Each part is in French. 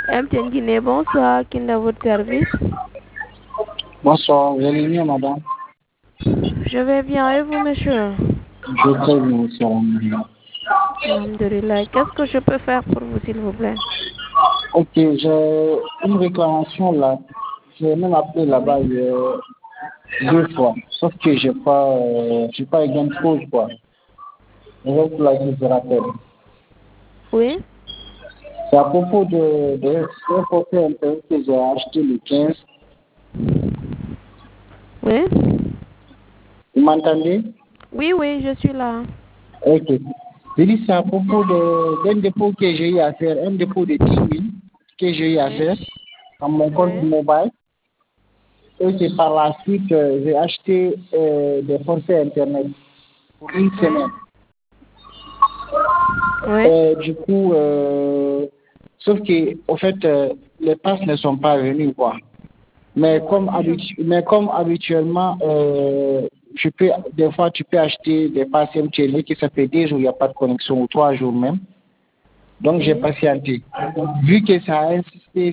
MTN Guinée, bonsoir. Qui est à votre service? Bonsoir, vous allez bien, madame? Je vais bien, et vous, monsieur? Je vais très bien, monsieur. Alhamdulillah. Qu'est-ce que je peux faire pour vous, s'il vous plaît? Ok, j'ai une réclamation là. J'ai même appelé là-bas Oui. 2 fois. Sauf que j'ai pas eu gain de cause, quoi. Et pour laquelle je rappelle. Oui. C'est à propos de un forfait Internet que j'ai acheté le 15. Oui. Vous m'entendez? Oui, oui, je suis là. Ok. Je dis c'est à propos d'un dépôt que j'ai eu à faire, un dépôt de 10 000 que j'ai eu à Oui. faire dans mon compte Oui. mobile. Et c'est par la suite, j'ai acheté des forfaits Internet pour une Oui. semaine. Oui. Du coup, sauf que, au fait, les passes ne sont pas venues, quoi. Mais D'accord. comme, comme habituellement, des fois, tu peux acheter des passes MTN qui ça fait 2 jours, il n'y a pas de connexion, ou 3 jours même. Donc, j'ai Oui. patienté. Vu que ça a insisté,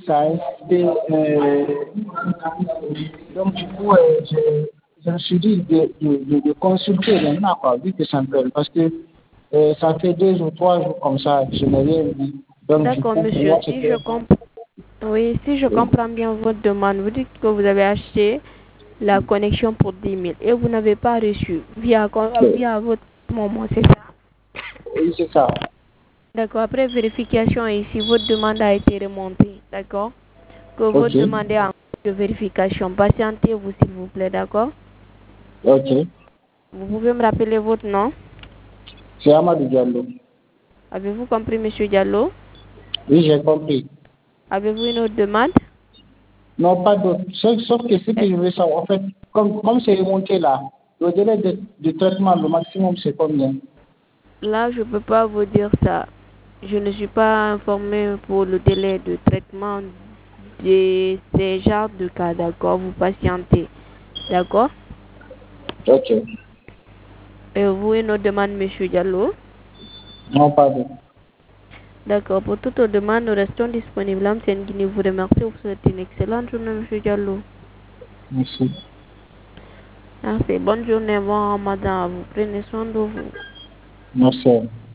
donc du coup, je me suis dit de consulter maintenant, quoi, vu que ça me fait, parce que ça fait 2 ou 3 jours comme ça, je n'ai rien vu. Donc, du D'accord, coup, pour monsieur. moi, Si je c'était... comprends. Oui, si je comprends bien votre demande, vous dites que vous avez acheté la connexion pour 10 000 et vous n'avez pas reçu via votre maman, c'est ça? Oui, c'est ça. D'accord, après vérification ici, votre demande a été remontée, d'accord? Que Ok, votre demande est en cours de vérification. Patientez-vous, s'il vous plaît, d'accord? ok. Vous pouvez me rappeler votre nom? C'est Amadou Diallo. Avez-vous compris, monsieur Diallo? Oui, j'ai compris. Avez-vous une autre demande? Non, pas d'autre. Sauf que ce que Eh, je veux savoir, en fait, comme c'est remonté là, le délai de traitement, le maximum, c'est combien? Là, je ne peux pas vous dire ça. Je ne suis pas informée pour le délai de traitement de ces genres de cas, d'accord? Vous patientez, d'accord? Ok. Et vous, une autre demande, monsieur Diallo? Non, pas d'autre. D'accord, pour toute demande, nous restons disponibles. Amtienne Guinée vous remercie. Vous souhaite une excellente journée, monsieur Diallo. Merci. Merci. Bonne journée, bon ramadan à vous. Prenez soin de vous. Merci.